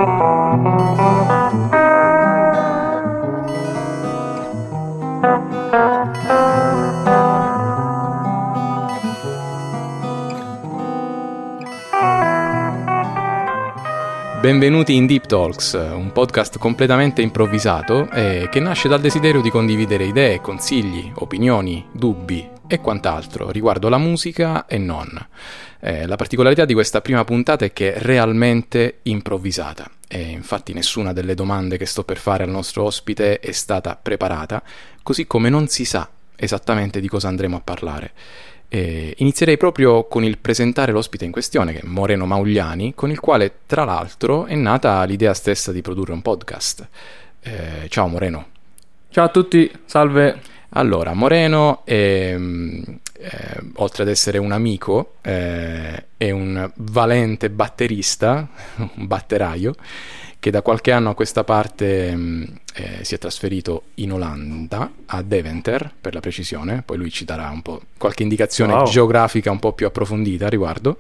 Benvenuti in Deep Talks, un podcast completamente improvvisato che nasce dal desiderio di condividere idee, consigli, opinioni, dubbi e quant'altro riguardo la musica e non. La particolarità di questa prima puntata è che è realmente improvvisata e infatti nessuna delle domande che sto per fare al nostro ospite è stata preparata, così come non si sa esattamente di cosa andremo a parlare. Inizierei proprio con il presentare l'ospite in questione, che è Moreno Maugliani, con il quale tra l'altro è nata l'idea stessa di produrre un podcast. Ciao Moreno. Ciao a tutti, salve. Allora, Moreno oltre ad essere un amico è un valente batterista, un batteraio, che da qualche anno a questa parte si è trasferito in Olanda, a Deventer per la precisione, poi lui ci darà un po' qualche indicazione geografica un po' più approfondita a riguardo.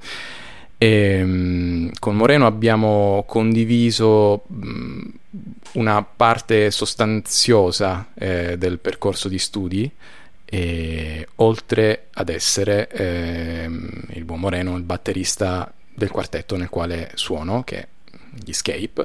Con Moreno abbiamo condiviso una parte sostanziosa del percorso di studi, oltre ad essere il buon Moreno il batterista del quartetto nel quale suono, che è gli Escape.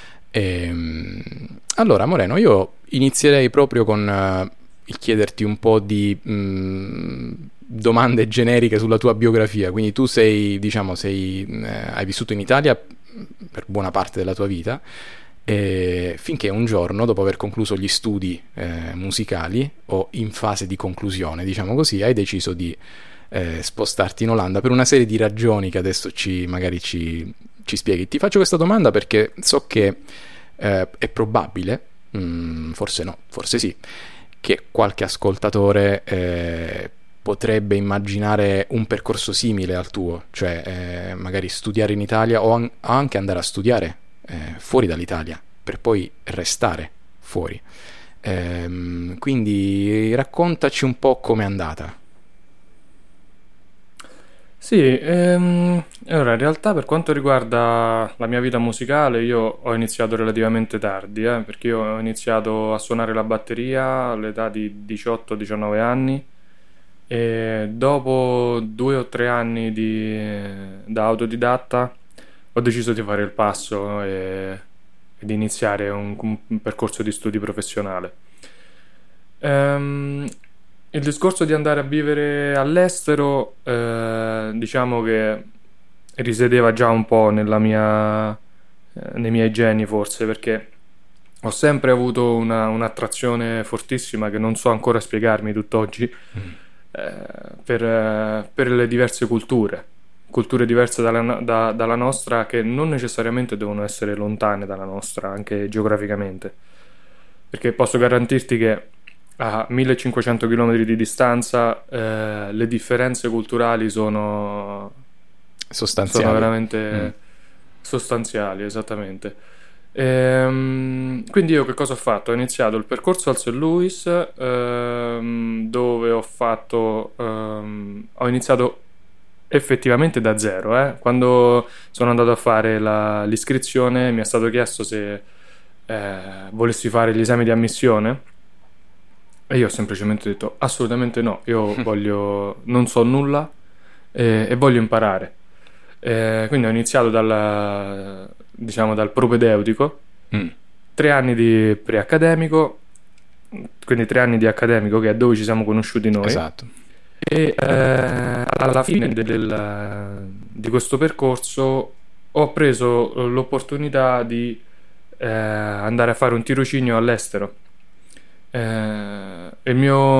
Allora Moreno, io inizierei proprio con il chiederti un po' di domande generiche sulla tua biografia. Quindi tu hai vissuto in Italia per buona parte della tua vita, finché un giorno, dopo aver concluso gli studi musicali o in fase di conclusione, diciamo così, hai deciso di spostarti in Olanda per una serie di ragioni che adesso magari ci spieghi. Ti faccio questa domanda perché so che è probabile, forse no, forse sì, che qualche ascoltatore potrebbe immaginare un percorso simile al tuo, cioè magari studiare in Italia o anche andare a studiare fuori dall'Italia per poi restare fuori. Quindi raccontaci un po' com'è andata. Sì, allora in realtà per quanto riguarda la mia vita musicale io ho iniziato relativamente tardi, perché io ho iniziato a suonare la batteria all'età di 18-19 anni e dopo 2 o 3 anni da autodidatta ho deciso di fare il passo e di iniziare un percorso di studi professionale. Il discorso di andare a vivere all'estero, diciamo che risiedeva già un po' nei miei geni forse, perché ho sempre avuto un'attrazione fortissima che non so ancora spiegarmi tutt'oggi per le diverse culture diverse dalla nostra, che non necessariamente devono essere lontane dalla nostra anche geograficamente, perché posso garantirti che a 1500 km di distanza le differenze culturali sono veramente sostanziali, esattamente. Quindi io che cosa ho fatto? Ho iniziato il percorso al St. Louis, dove ho iniziato effettivamente da zero. Quando sono andato a fare l'iscrizione mi è stato chiesto se volessi fare gli esami di ammissione. E io ho semplicemente detto assolutamente no, io non so nulla e voglio imparare. Quindi ho iniziato dal propedeutico, 3 anni di preaccademico, quindi 3 anni di accademico, che è dove ci siamo conosciuti noi. Esatto. E alla fine di questo percorso ho preso l'opportunità di andare a fare un tirocinio all'estero. La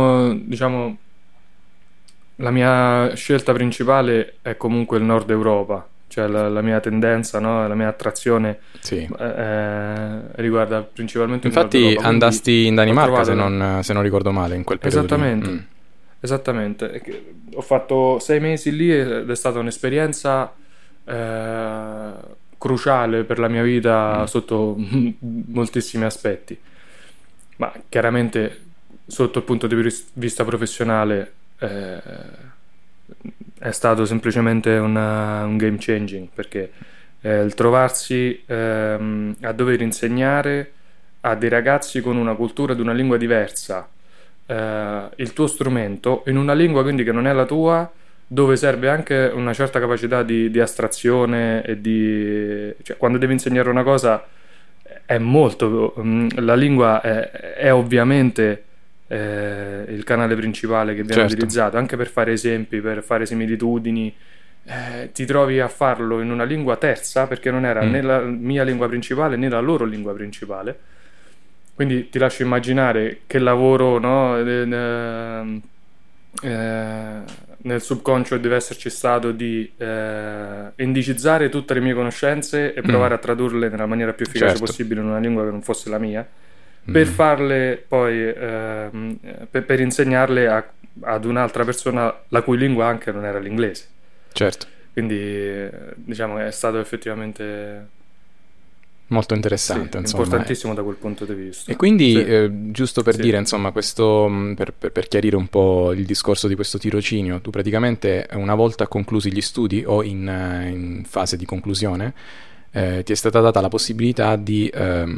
mia scelta principale è comunque il Nord Europa, cioè la mia tendenza, no? La mia attrazione riguarda principalmente il Nord Europa. Infatti andasti in Danimarca, se non ricordo male, in quel periodo. Esattamente. Ho fatto 6 mesi lì ed è stata un'esperienza cruciale per la mia vita sotto moltissimi aspetti. Ma chiaramente sotto il punto di vista professionale è stato semplicemente un game changing, perché il trovarsi a dover insegnare a dei ragazzi con una cultura ed una lingua diversa il tuo strumento in una lingua quindi che non è la tua, dove serve anche una certa capacità di astrazione e cioè, quando devi insegnare una cosa è molto la lingua è ovviamente il canale principale che viene utilizzato anche per fare esempi, per fare similitudini. Ti trovi a farlo in una lingua terza perché non era né la mia lingua principale né la loro lingua principale, quindi ti lascio immaginare che lavoro, no, nel subconscio deve esserci stato di indicizzare tutte le mie conoscenze e provare a tradurle nella maniera più efficace possibile in una lingua che non fosse la mia, per farle poi per insegnarle ad un'altra persona la cui lingua anche non era l'inglese. Certo. Quindi diciamo è stato effettivamente molto interessante, insomma, importantissimo da quel punto di vista. E quindi giusto per dire, insomma, questo per chiarire un po' il discorso di questo tirocinio, tu praticamente una volta conclusi gli studi o in fase di conclusione ti è stata data la possibilità di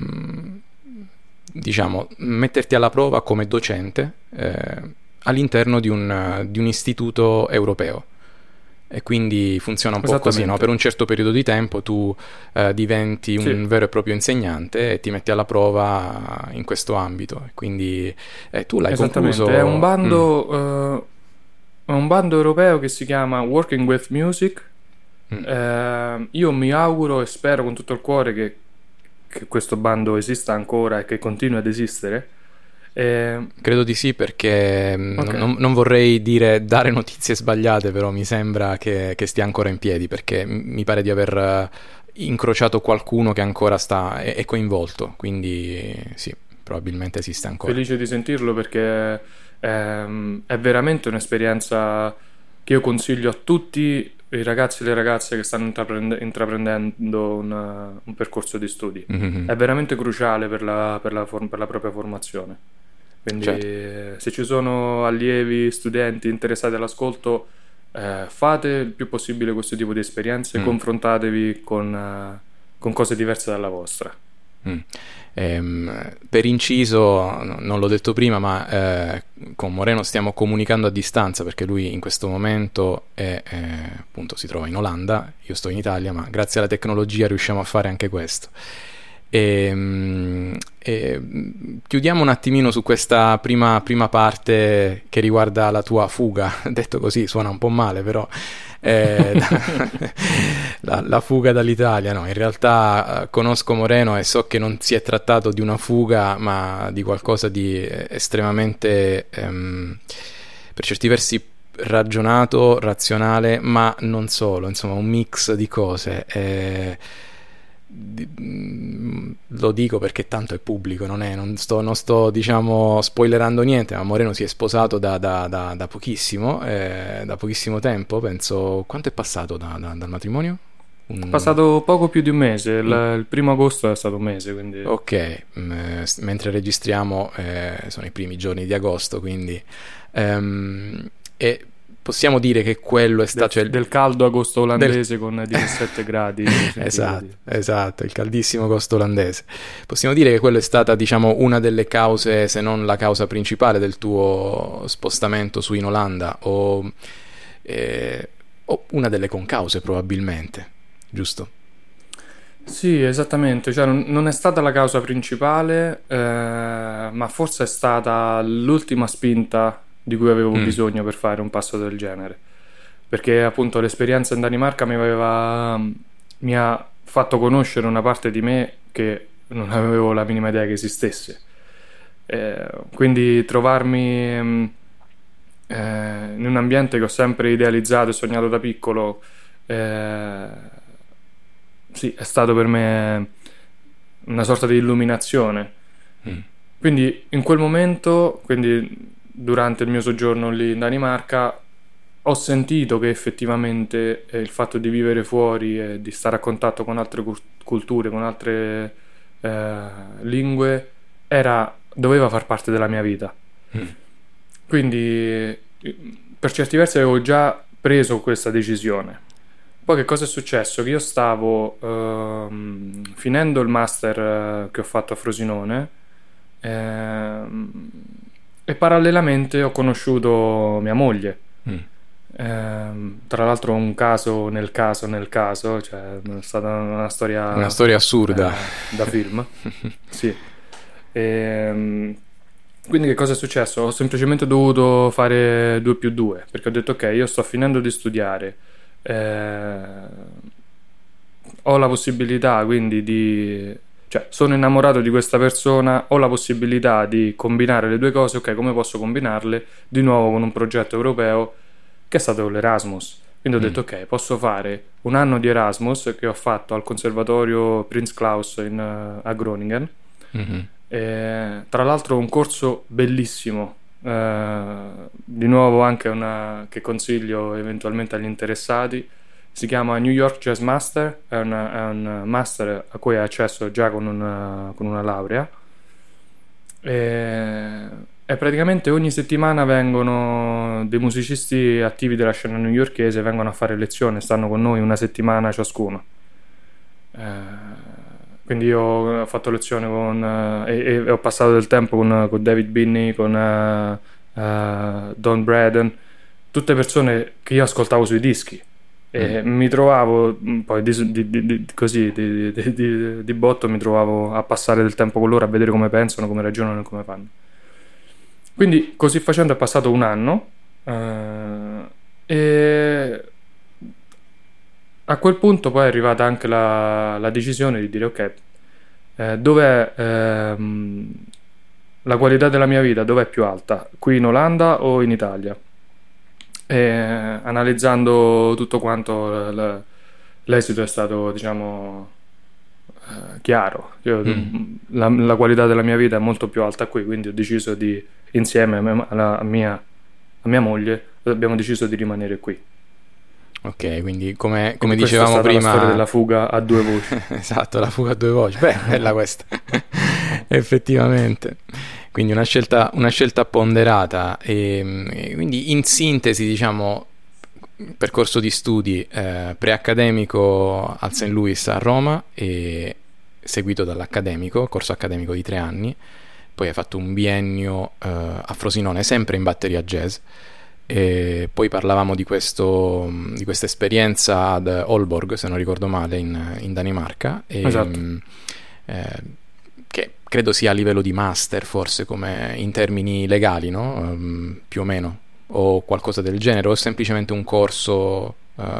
diciamo metterti alla prova come docente all'interno di un istituto europeo. E quindi funziona un po' così, no? Per un certo periodo di tempo tu diventi un vero e proprio insegnante e ti metti alla prova in questo ambito. E quindi tu l'hai concluso. È un bando, europeo che si chiama Working with Music. Io mi auguro e spero con tutto il cuore che questo bando esista ancora e che continui ad esistere. Credo di sì, perché non vorrei dare notizie sbagliate, però mi sembra che stia ancora in piedi, perché mi pare di aver incrociato qualcuno che ancora è coinvolto, quindi sì, probabilmente esiste ancora. Felice di sentirlo, perché è veramente un'esperienza che io consiglio a tutti i ragazzi e le ragazze che stanno intraprendendo un percorso di studi. È veramente cruciale per la propria formazione. Quindi se ci sono allievi, studenti interessati all'ascolto, fate il più possibile questo tipo di esperienze, confrontatevi con cose diverse dalla vostra. Per inciso, non l'ho detto prima, ma con Moreno stiamo comunicando a distanza, perché lui in questo momento appunto si trova in Olanda, io sto in Italia, ma grazie alla tecnologia riusciamo a fare anche questo. Chiudiamo un attimino su questa prima parte che riguarda la tua fuga. Detto così suona un po' male, però la fuga dall'Italia. No, in realtà conosco Moreno e so che non si è trattato di una fuga, ma di qualcosa di estremamente per certi versi ragionato, razionale, ma non solo, insomma un mix di cose. Lo dico perché tanto è pubblico, non sto diciamo spoilerando niente, ma Moreno si è sposato da pochissimo tempo, penso. Quanto è passato dal matrimonio? È passato poco più di un mese, il 1° agosto è stato un mese, quindi. Ok, mentre registriamo sono i primi giorni di agosto, quindi e possiamo dire che quello è stato del caldo agosto olandese con 17 gradi. Esatto, il caldissimo agosto olandese. Possiamo dire che quello è stata, diciamo, una delle cause, se non la causa principale del tuo spostamento su in Olanda, o una delle concause probabilmente, giusto? Sì, esattamente, cioè non è stata la causa principale, ma forse è stata l'ultima spinta di cui avevo bisogno per fare un passo del genere, perché appunto l'esperienza in Danimarca mi ha fatto conoscere una parte di me che non avevo la minima idea che esistesse, quindi trovarmi in un ambiente che ho sempre idealizzato e sognato da piccolo, sì, è stato per me una sorta di illuminazione. Quindi in quel momento, durante il mio soggiorno lì in Danimarca, ho sentito che effettivamente il fatto di vivere fuori e di stare a contatto con altre culture, con altre lingue, doveva far parte della mia vita. Quindi per certi versi avevo già preso questa decisione, Poi che cosa è successo? Che io stavo finendo il master che ho fatto a Frosinone, e parallelamente ho conosciuto mia moglie. Mm. Tra l'altro un caso nel caso nel caso, cioè è stata una Una storia storia assurda. da film. Sì. Quindi che cosa è successo? Ho semplicemente dovuto fare 2 più 2, perché ho detto ok, io sto finendo di studiare, ho la possibilità quindi cioè sono innamorato di questa persona, ho la possibilità di combinare le due cose, ok, come posso combinarle? Di nuovo con un progetto europeo che è stato l'Erasmus. Quindi ho detto ok, posso fare un anno di Erasmus che ho fatto al Conservatorio Prinz Claus a Groningen. Mhm. Tra l'altro un corso bellissimo, di nuovo anche che consiglio eventualmente agli interessati. Si chiama New York Jazz Master, è un master a cui hai accesso già con una laurea. E praticamente ogni settimana vengono dei musicisti attivi della scena newyorkese, vengono a fare lezione, stanno con noi una settimana ciascuno. Quindi io ho fatto lezione e ho passato del tempo con David Binney, con Don Braden, tutte persone che io ascoltavo sui dischi. E mi trovavo poi così di botto, mi trovavo a passare del tempo con loro, a vedere come pensano, come ragionano e come fanno. Quindi così facendo è passato un anno, e a quel punto poi è arrivata anche la decisione di dire ok, dov'è la qualità della mia vita, dov'è più alta, qui in Olanda o in Italia? E analizzando tutto quanto l'esito è stato, diciamo, chiaro. La qualità della mia vita è molto più alta qui, quindi ho deciso insieme a mia moglie, abbiamo deciso di rimanere qui. Ok, quindi come Quindi dicevamo questa è stata prima... la storia della fuga a 2 voci. Esatto, la fuga a 2 voci. Beh, bella questa. Effettivamente. Quindi una scelta ponderata e quindi in sintesi, diciamo, percorso di studi preaccademico al St. Louis a Roma e seguito dall'accademico, corso accademico di 3 anni, poi hai fatto un biennio a Frosinone, sempre in batteria jazz. E poi parlavamo di questa esperienza ad Aalborg, se non ricordo male, in Danimarca, Esatto. che credo sia a livello di master, forse, come in termini legali, no? Più o meno, o qualcosa del genere, o semplicemente un corso,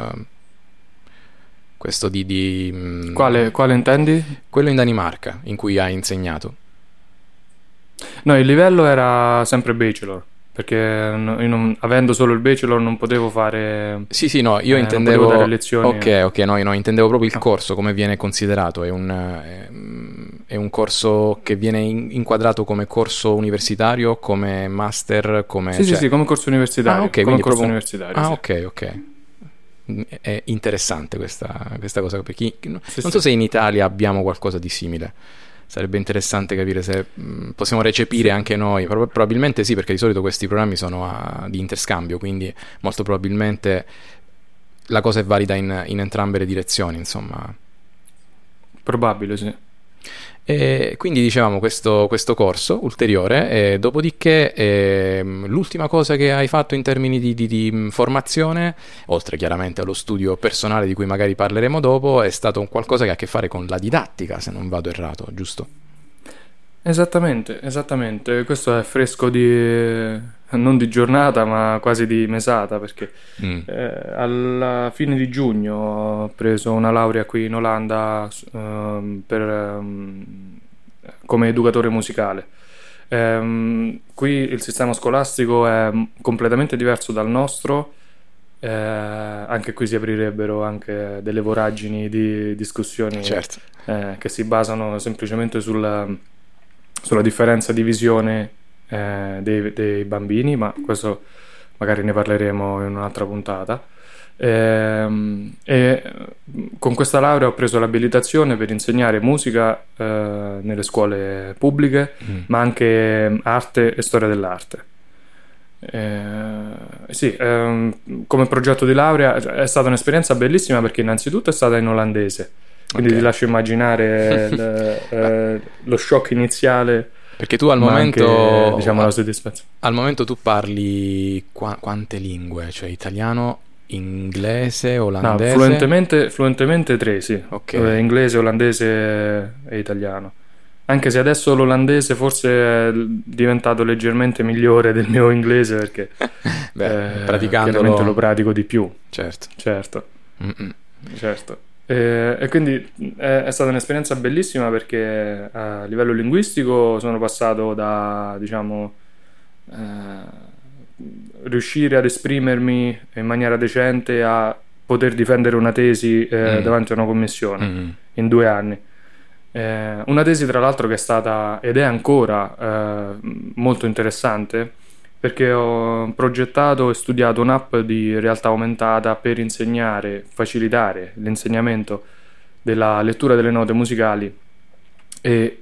questo Quale intendi? quello in Danimarca, in cui hai insegnato. No, il livello era sempre bachelor, perché io avendo solo il bachelor non potevo fare... Sì, no, io non intendevo... potevo dare lezioni. Ok, no, intendevo proprio il corso, come viene considerato. È un corso che viene inquadrato come corso universitario, come master, come... Sì, come corso universitario. Ah, ok, come quindi corso proprio... universitario, Ah, sì. ok. È interessante questa cosa, perché non Sì. so se in Italia abbiamo qualcosa di simile. Sarebbe interessante capire se possiamo recepire anche noi. Probabilmente sì, perché di solito questi programmi sono di interscambio, quindi molto probabilmente la cosa è valida in entrambe le direzioni, insomma. Probabile, sì. E quindi dicevamo questo corso ulteriore, e dopodiché l'ultima cosa che hai fatto in termini di formazione, oltre chiaramente allo studio personale di cui magari parleremo dopo, è stato un qualcosa che ha a che fare con la didattica, se non vado errato, giusto? Esattamente. Questo è fresco non di giornata, ma quasi di mesata, perché alla fine di giugno ho preso una laurea qui in Olanda come educatore musicale. Qui il sistema scolastico è completamente diverso dal nostro. Anche qui si aprirebbero anche delle voragini di discussioni, Certo. che si basano semplicemente sulla differenza di visione dei bambini, ma questo magari ne parleremo in un'altra puntata. E con questa laurea ho preso l'abilitazione per insegnare musica nelle scuole pubbliche, ma anche arte e storia dell'arte. Sì, come progetto di laurea è stata un'esperienza bellissima perché innanzitutto è stata in olandese, quindi Ok. ti lascio immaginare lo shock iniziale, Perché tu al ma anche, momento, diciamo, la soddisfazione. al momento tu parli quante lingue? Cioè italiano, inglese, No, olandese? fluentemente tre, sì. Ok. Inglese, olandese e italiano. Anche se adesso l'olandese forse è diventato leggermente migliore del mio inglese perché Beh, chiaramente lo praticandolo, pratico di più, certo. certo, Mm-mm. certo. E quindi è stata un'esperienza bellissima perché a livello linguistico sono passato da, diciamo, riuscire ad esprimermi in maniera decente a poter difendere una tesi Mm. davanti a una commissione Mm. in 2 anni. Una tesi, tra l'altro, che è stata ed è ancora molto interessante perché ho progettato e studiato un'app di realtà aumentata per facilitare l'insegnamento della lettura delle note musicali e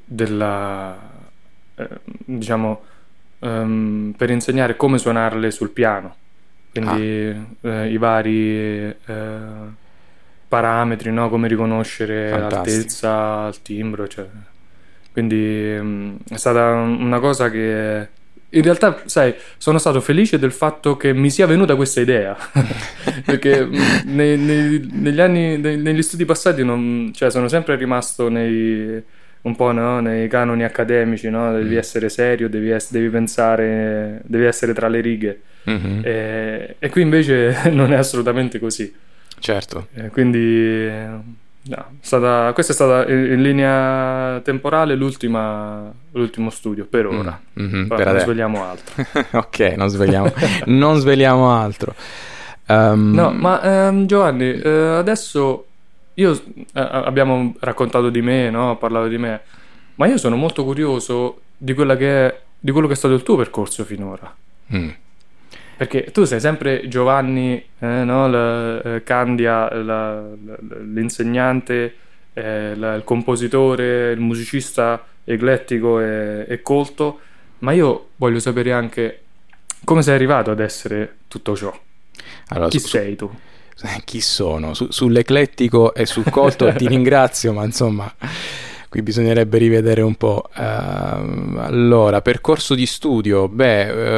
diciamo, per insegnare come suonarle sul piano. Ah, Quindi i vari parametri, no? Come riconoscere fantastico. l'altezza, il timbro, cioè. Quindi è stata una cosa che in realtà, sai, sono stato felice del fatto che mi sia venuta questa idea, perché negli anni, negli studi passati, cioè, sono sempre rimasto un po', no? Nei canoni accademici, no? Devi Mm. essere serio, devi pensare, devi essere tra le righe. Mhm. E qui invece non è assolutamente così. Certo. Quindi, no, questa è stata in linea temporale l'ultimo studio per Mm. ora. Mhm. Poi Per non adesso. svegliamo altro. Ok, non sveliamo altro. No, Ehm, ma Giovanni, adesso abbiamo raccontato di me, no? Ho parlato di me, ma io sono molto curioso di quello che è stato il tuo percorso finora. mm. Perché tu sei sempre Giovanni, no? Candia, l'insegnante, il compositore, il musicista eclettico e colto, ma io voglio sapere anche come sei arrivato ad essere tutto ciò. Allora, Chi sei tu? chi sono? Sull'eclettico e sul colto ti ringrazio, ma insomma, qui bisognerebbe rivedere un po'. Allora, percorso di studio, beh,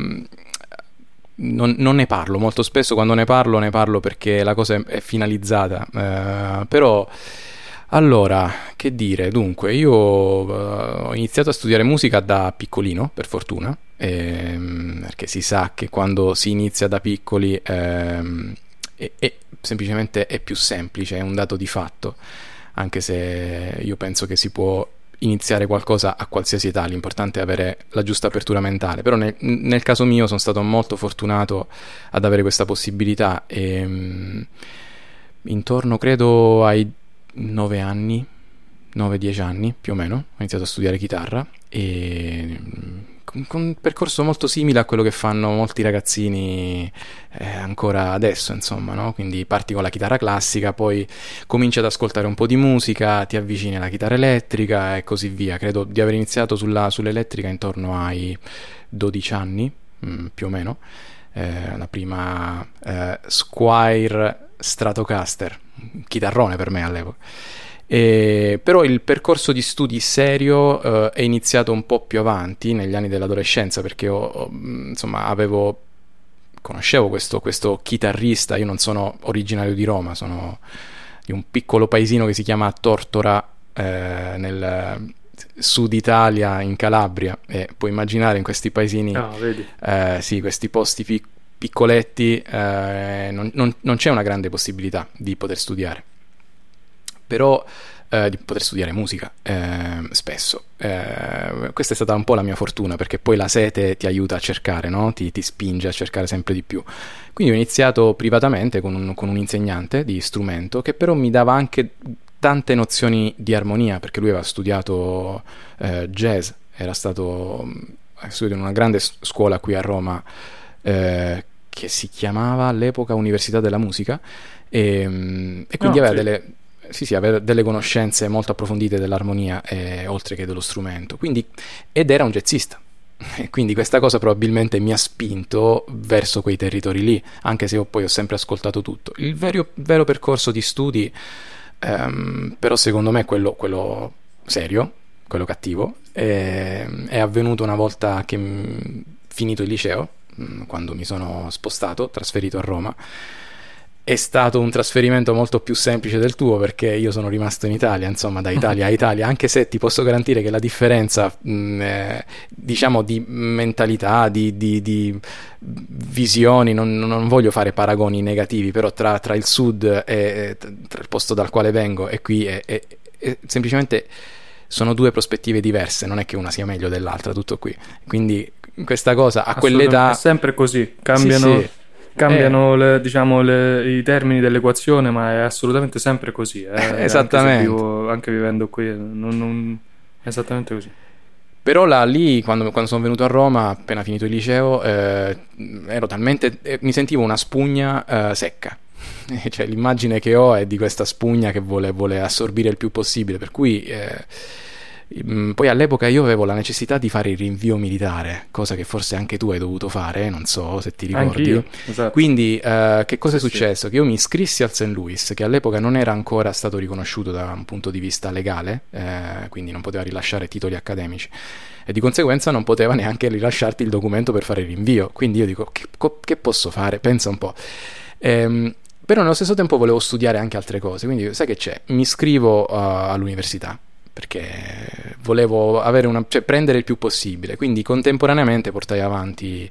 non ne parlo molto spesso. Quando ne parlo perché la cosa è finalizzata. Però, allora, che dire? Dunque, io ho iniziato a studiare musica da piccolino, per fortuna, perché si sa che quando si inizia da piccoli semplicemente è più semplice, è un dato di fatto, anche se io penso che si può iniziare qualcosa a qualsiasi età, l'importante è avere la giusta apertura mentale. Però nel caso mio sono stato molto fortunato ad avere questa possibilità e intorno credo ai 9 anni, 9-10 anni più o meno, ho iniziato a studiare chitarra e con un percorso molto simile a quello che fanno molti ragazzini ancora adesso, insomma, no? Quindi parti con la chitarra classica, poi cominci ad ascoltare un po' di musica, ti avvicini alla chitarra elettrica e così via. Credo di aver iniziato sull'elettrica intorno ai 12 anni, più o meno. La prima Squire Stratocaster, un chitarrone per me all'epoca. Però il percorso di studi serio è iniziato un po' più avanti, negli anni dell'adolescenza, perché insomma conoscevo questo chitarrista. Io non sono originario di Roma, sono di un piccolo paesino che si chiama Tortora, nel sud Italia, in Calabria, e puoi immaginare in questi paesini, Ah, vedi. sì, questi posti piccoletti, non c'è una grande possibilità di poter studiare, però di poter studiare musica spesso. Questa è stata un po' la mia fortuna, perché poi la sete ti aiuta a cercare, no? Ti spinge a cercare sempre di più. Quindi ho iniziato privatamente con un insegnante di strumento, che però mi dava anche tante nozioni di armonia, perché lui aveva studiato jazz, ha studiato in una grande scuola qui a Roma, che si chiamava all'epoca Università della Musica, e quindi No, aveva sì. aveva delle conoscenze molto approfondite dell'armonia, oltre che dello strumento. Ed era un jazzista, E quindi questa cosa probabilmente mi ha spinto verso quei territori lì, anche se io poi ho sempre ascoltato tutto. Il vero percorso di studi, però secondo me quello serio, quello cattivo, è avvenuto una volta che finito il liceo, quando mi sono spostato, trasferito a Roma. È stato un trasferimento molto più semplice del tuo, perché io sono rimasto in Italia, insomma, da Italia a Italia, anche se ti posso garantire che la differenza, diciamo, di mentalità, di visioni, non voglio fare paragoni negativi, però tra il sud e tra il posto dal quale vengo e qui è semplicemente sono due prospettive diverse, non è che una sia meglio dell'altra, tutto qui. Quindi questa cosa a quell'età è sempre così, cambiano. Sì. Cambiano i termini dell'equazione, ma è assolutamente sempre così. Esattamente. Anche vivendo qui, è esattamente così. Però lì, quando sono venuto a Roma, appena finito il liceo, ero talmente... mi sentivo una spugna secca. Cioè, l'immagine che ho è di questa spugna che vuole assorbire il più possibile, per cui... poi all'epoca io avevo la necessità di fare il rinvio militare, cosa che forse anche tu hai dovuto fare, non so se ti ricordi. Anch'io, esatto. Quindi che cosa è successo? Che io mi iscrissi al St. Louis, che all'epoca non era ancora stato riconosciuto da un punto di vista legale, quindi non poteva rilasciare titoli accademici e di conseguenza non poteva neanche rilasciarti il documento per fare il rinvio. Quindi io dico, che posso fare? Pensa un po'. Però nello stesso tempo volevo studiare anche altre cose, quindi sai che c'è? Mi iscrivo all'università, perché volevo avere prendere il più possibile, quindi contemporaneamente portai avanti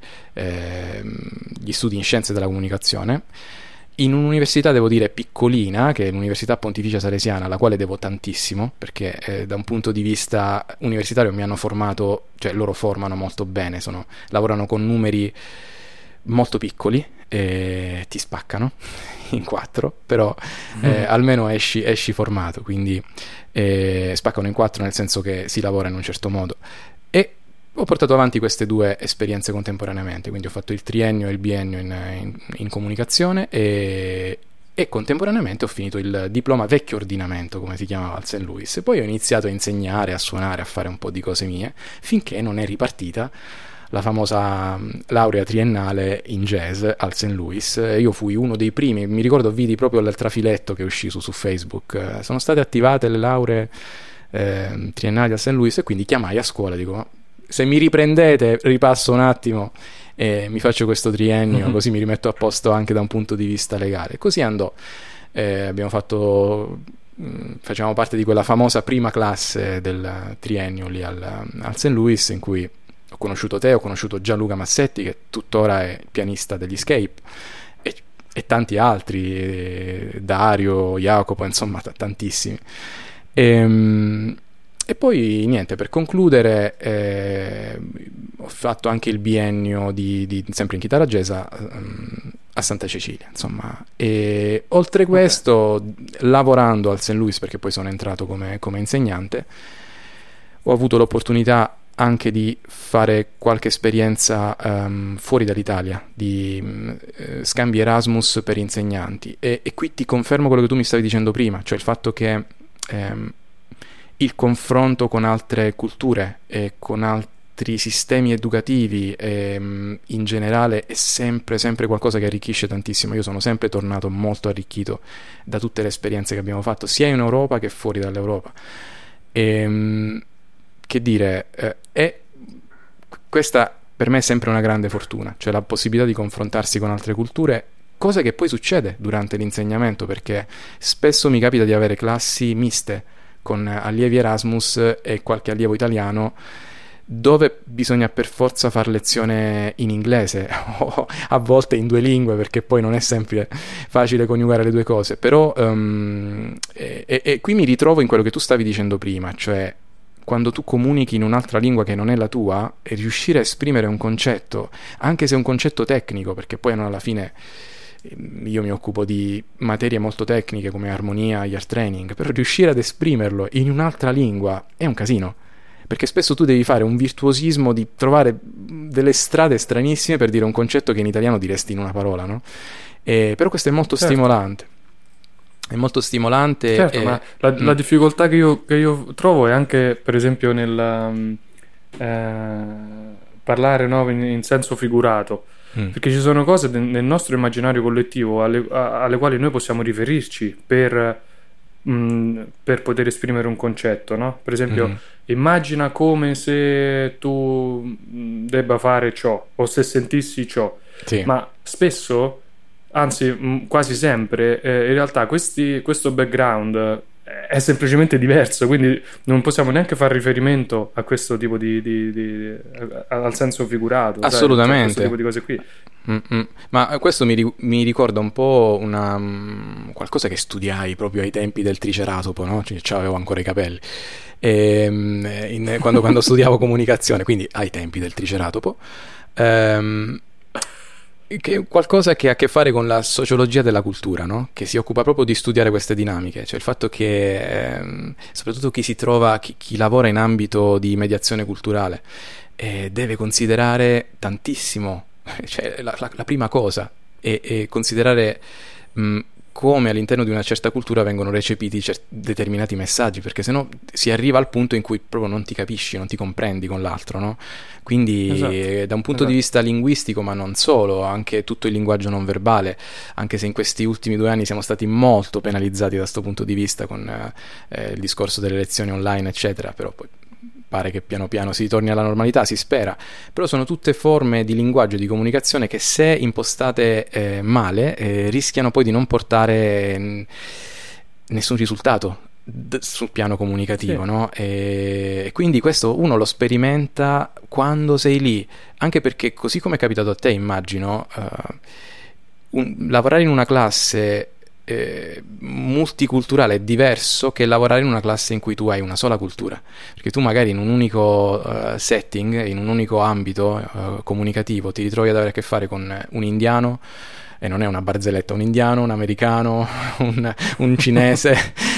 gli studi in scienze della comunicazione in un'università, devo dire, piccolina, che è l'Università Pontificia Salesiana, alla quale devo tantissimo, perché da un punto di vista universitario mi hanno formato, cioè loro formano molto bene, lavorano con numeri molto piccoli e ti spaccano in 4, però almeno esci formato, quindi spaccano in 4 nel senso che si lavora in un certo modo. E ho portato avanti queste due esperienze contemporaneamente, quindi ho fatto il triennio e il biennio in comunicazione e contemporaneamente ho finito il diploma vecchio ordinamento, come si chiamava al St. Louis, e poi ho iniziato a insegnare, a suonare, a fare un po' di cose mie, finché non è ripartita la famosa laurea triennale in jazz al St. Louis. Io fui uno dei primi, mi ricordo, vidi proprio il trafiletto che uscì su Facebook, sono state attivate le lauree triennali al St. Louis, e quindi chiamai a scuola, dico, se mi riprendete ripasso un attimo e mi faccio questo triennio, così mi rimetto a posto anche da un punto di vista legale. Così andò. Facevamo parte di quella famosa prima classe del triennio lì al St. Louis, in cui ho conosciuto te, ho conosciuto Gianluca Massetti, che tuttora è il pianista degli Escape, e tanti altri, Dario, Jacopo, insomma tantissimi. E poi niente, per concludere ho fatto anche il biennio sempre in chitarra jazz a Santa Cecilia, insomma. E oltre questo, lavorando al St. Louis, perché poi sono entrato come insegnante, ho avuto l'opportunità anche di fare qualche esperienza fuori dall'Italia, di scambi Erasmus per insegnanti, e qui ti confermo quello che tu mi stavi dicendo prima, cioè il fatto che il confronto con altre culture e con altri sistemi educativi in generale è sempre qualcosa che arricchisce tantissimo. Io sono sempre tornato molto arricchito da tutte le esperienze che abbiamo fatto, sia in Europa che fuori dall'Europa. Che dire, questa per me è sempre una grande fortuna, cioè la possibilità di confrontarsi con altre culture, cosa che poi succede durante l'insegnamento, perché spesso mi capita di avere classi miste con allievi Erasmus e qualche allievo italiano, dove bisogna per forza far lezione in inglese o a volte in 2 lingue, perché poi non è sempre facile coniugare le due cose. Però e qui mi ritrovo in quello che tu stavi dicendo prima, cioè quando tu comunichi in un'altra lingua che non è la tua, e riuscire a esprimere un concetto, anche se è un concetto tecnico, perché poi alla fine io mi occupo di materie molto tecniche come armonia, ear training, però riuscire ad esprimerlo in un'altra lingua è un casino, perché spesso tu devi fare un virtuosismo di trovare delle strade stranissime per dire un concetto che in italiano diresti in una parola, no? Però questo è molto stimolante. È molto stimolante. Certo, ma la difficoltà che io trovo è anche, per esempio, nel parlare, no, in senso figurato, perché ci sono cose nel nostro immaginario collettivo alle quali noi possiamo riferirci per poter esprimere un concetto, no? Per esempio, immagina come se tu debba fare ciò o se sentissi ciò, Sì. ma spesso, anzi quasi sempre, in realtà questo background è semplicemente diverso, quindi non possiamo neanche fare riferimento a questo tipo al senso figurato, sai? Cioè, Assolutamente. questo tipo di cose qui. Ma questo mi ricorda un po' qualcosa che studiai proprio ai tempi del Triceratopo, no? Avevo ancora i capelli. Quando studiavo comunicazione, quindi ai tempi del Triceratopo. Che è qualcosa che ha a che fare con la sociologia della cultura, no? Che si occupa proprio di studiare queste dinamiche, cioè il fatto che soprattutto chi lavora in ambito di mediazione culturale deve considerare tantissimo, cioè la prima cosa è considerare come all'interno di una certa cultura vengono recepiti determinati messaggi, perché sennò si arriva al punto in cui proprio non ti capisci, non ti comprendi con l'altro, no? Quindi da un punto di vista linguistico, ma non solo, anche tutto il linguaggio non verbale, anche se in questi ultimi 2 anni siamo stati molto penalizzati da questo punto di vista con il discorso delle lezioni online eccetera, però poi pare che piano piano si torni alla normalità, si spera, però sono tutte forme di linguaggio, di comunicazione che se impostate male rischiano poi di non portare nessun risultato sul piano comunicativo, sì. No? E quindi questo uno lo sperimenta quando sei lì, anche perché così come è capitato a te, immagino, lavorare in una classe multiculturale è diverso che lavorare in una classe in cui tu hai una sola cultura, perché tu magari in un unico setting, in un unico ambito comunicativo ti ritrovi ad avere a che fare con un indiano, e non è una barzelletta, un indiano, un americano, un cinese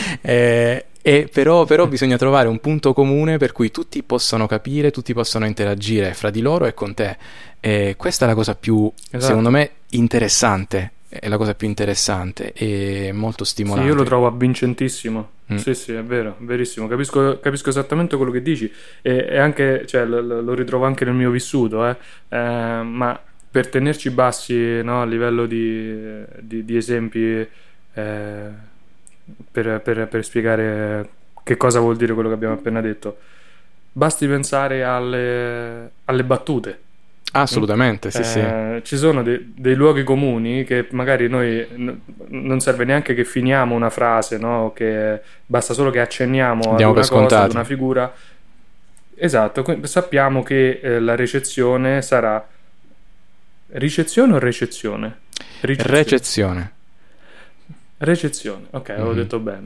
però bisogna trovare un punto comune per cui tutti possano capire, tutti possano interagire fra di loro e con te, e questa è la cosa più, secondo me, interessante. È la cosa più interessante e molto stimolante. Sì, io lo trovo avvincentissimo. Sì, è vero, verissimo. Capisco esattamente quello che dici e anche, cioè, lo ritrovo anche nel mio vissuto, ma per tenerci bassi, no, a livello di esempi, per spiegare che cosa vuol dire quello che abbiamo appena detto, basti pensare alle battute. Assolutamente, sì. Ci sono dei luoghi comuni che magari noi non serve neanche che finiamo una frase, no? Che basta solo che accenniamo ad una cosa, ad una figura. Esatto, sappiamo che la ricezione sarà ricezione o recezione? Recezione, ok, avevo detto bene.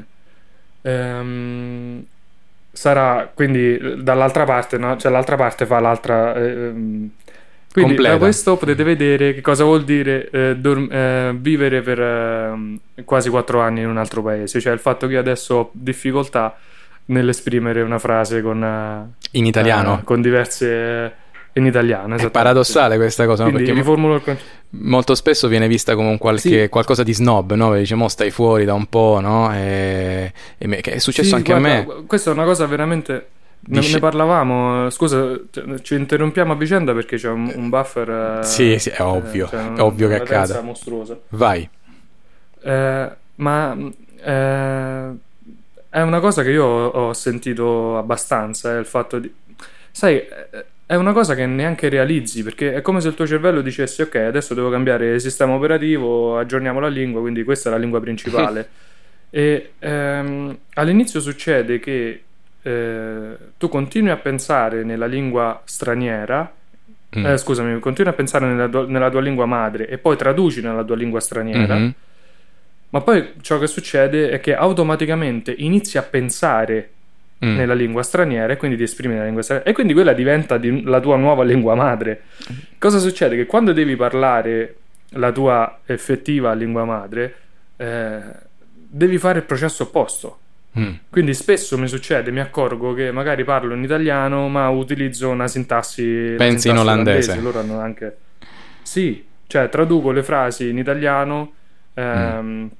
Sarà quindi dall'altra parte, no? Cioè l'altra parte fa l'altra. Quindi completa. Da questo potete vedere che cosa vuol dire vivere per quasi 4 anni in un altro paese, cioè il fatto che io adesso ho difficoltà nell'esprimere una frase in italiano, con diverse in italiano. È paradossale questa cosa, no? Quindi perché riformulo il concetto. Molto spesso viene vista come qualcosa di snob, no? Dice, mo stai fuori da un po', no? Che è successo anche a me. Questa è una cosa veramente. Ne parlavamo, scusa, ci interrompiamo a vicenda perché c'è un buffer. Sì, è ovvio, è ovvio che accada. Mostruosa. Vai. Ma è una cosa che io ho sentito abbastanza, il fatto di. Sai, è una cosa che neanche realizzi, perché è come se il tuo cervello dicesse: ok, adesso devo cambiare il sistema operativo, aggiorniamo la lingua, quindi questa è la lingua principale. E all'inizio succede che tu continui a pensare nella lingua straniera, scusami, continui a pensare nella tua lingua madre e poi traduci nella tua lingua straniera, ma poi ciò che succede è che automaticamente inizi a pensare nella lingua straniera e quindi ti esprimi nella lingua straniera e quindi quella diventa la tua nuova lingua madre. Cosa succede? Che quando devi parlare la tua effettiva lingua madre devi fare il processo opposto. Quindi spesso mi succede, mi accorgo che magari parlo in italiano ma utilizzo una sintassi pensi in olandese. Loro hanno anche cioè traduco le frasi in italiano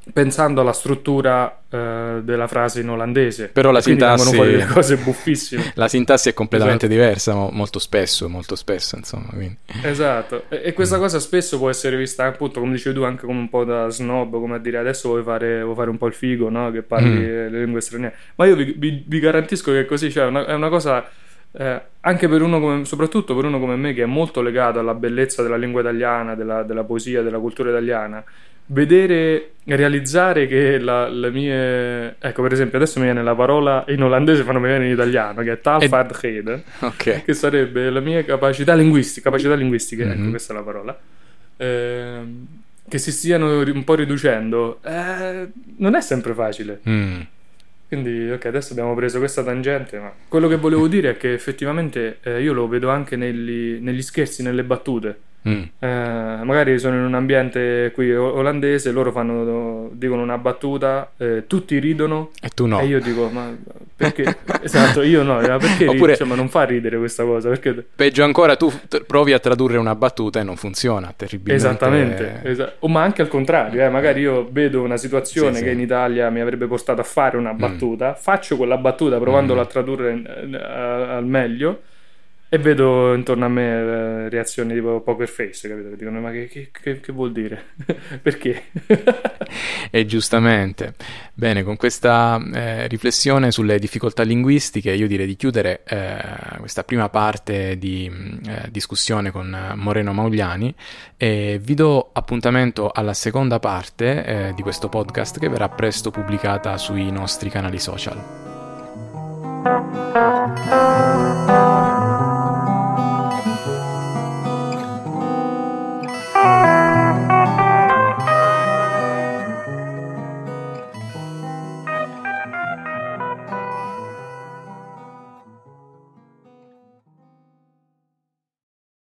pensando alla struttura della frase in olandese. Però la Quindi vengono sintassi, fuori delle cose buffissime. la sintassi è completamente Esatto. diversa, molto spesso, insomma. Quindi. Esatto, e questa cosa spesso può essere vista appunto, come dicevi tu, anche come un po' da snob, come a dire adesso vuoi fare un po' il figo, no? Che parli le lingue straniere. Ma io vi garantisco che è così, cioè è una cosa anche per uno come, soprattutto per uno come me che è molto legato alla bellezza della lingua italiana, della poesia, della cultura italiana, vedere, realizzare che le mie... Ecco, per esempio, adesso mi viene la parola in olandese, fanno mi viene in italiano, che è taalvaardigheden, Ok. che sarebbe la mia capacità linguistiche, ecco, questa è la parola, che si stiano un po' riducendo. Non è sempre facile. Quindi, ok, adesso abbiamo preso questa tangente, ma quello che volevo dire è che effettivamente io lo vedo anche negli scherzi, nelle battute. Magari sono in un ambiente qui olandese, loro dicono una battuta, tutti ridono E tu no. e io dico, ma perché? Esatto, io no, ma perché Oppure- cioè, ma non fa ridere questa cosa? Perché... Peggio ancora, tu provi a tradurre una battuta e non funziona, terribilmente. Esattamente, ma anche al contrario, magari io vedo una situazione Sì, che sì. in Italia mi avrebbe portato a fare una battuta, faccio quella battuta provandola a tradurre al meglio e vedo intorno a me reazioni tipo poker face, capito? Che dicono, ma che vuol dire? Perché? E giustamente. Bene, con questa riflessione sulle difficoltà linguistiche, io direi di chiudere questa prima parte di discussione con Moreno Mauliani e vi do appuntamento alla seconda parte di questo podcast che verrà presto pubblicata sui nostri canali social.